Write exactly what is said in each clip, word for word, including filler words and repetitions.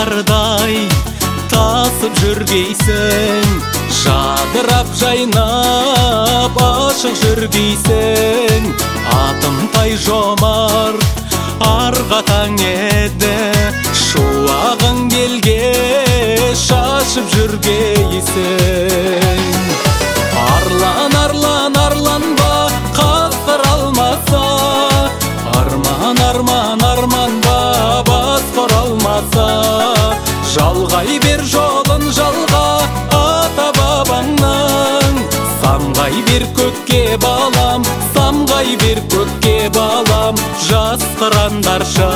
айдардай тасып жүргейсің, жадырап жайнап ашық жүргейсің. Атым тай жомар арғатаң еді, шуағың келге шашып жүргейсің. Арлан, арлан, арланба, қасқыр алмаса, арман, арман, арманба, басқыр алмаса. Жалғай бер жолын жалға ата бабаңның, самғай бер көкке балам, самғай бер көкке балам, жас қырандарша.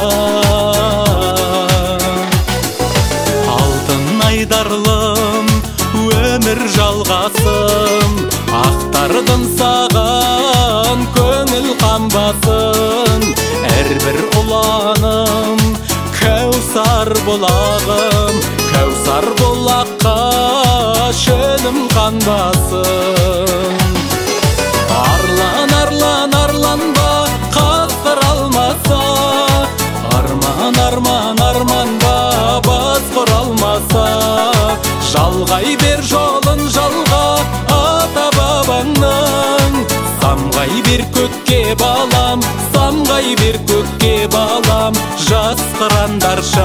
Алтын айдарлым, өмір жалғасын, ақтардың саған көңіл қанбасын. Әрбір ұланым кәусар бұлағым, кәусар бұлаққа шөлім қанбасын. Арлан, арлан, арланба, қасқыр алмаса, арман, арман, арманба, басқыр алмаса. Жалғай бер жолын жалға ата бабаңның, самғай бер көкке балам, самғай бер көкке балам, жас қырандарша.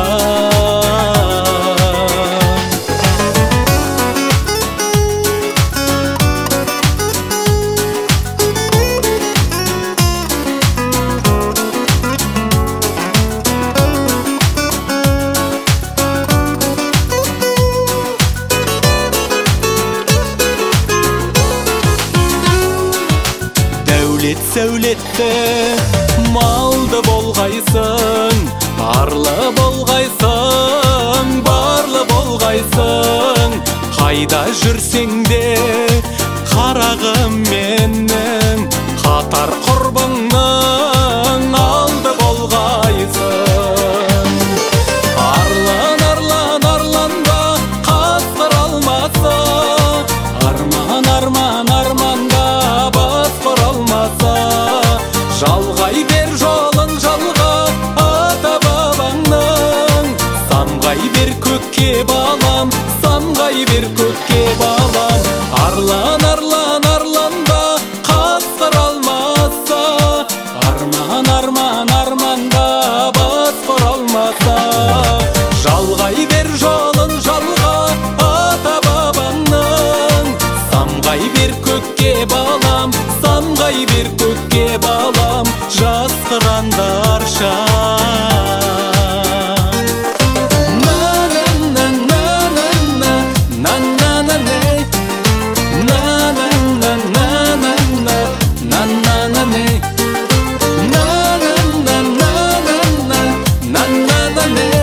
Дәулет сәулетті малды болғайсың, арлы болғайсың, барлы болғайсың. Қайда жүрсең де қарағым менің, қатар құрбыңның алды болғайсың. Арлан, арлан, арланба, қасқыр алмаса, арман, арман, арманба, басқыр алмаса. Жалғай бер жолын жалға ата бабаңның, самғай бер көкке балам, самғай бер көкке балам. Арлан, арлан, арланба, қасқыр алмаса, арман, арман, арманба, басқыр алмаса. Жалғай бер жолын жалға ата бабаңның, самғай бер көкке балам, самғай бер көкке балам, жас қырандарша. Na na na na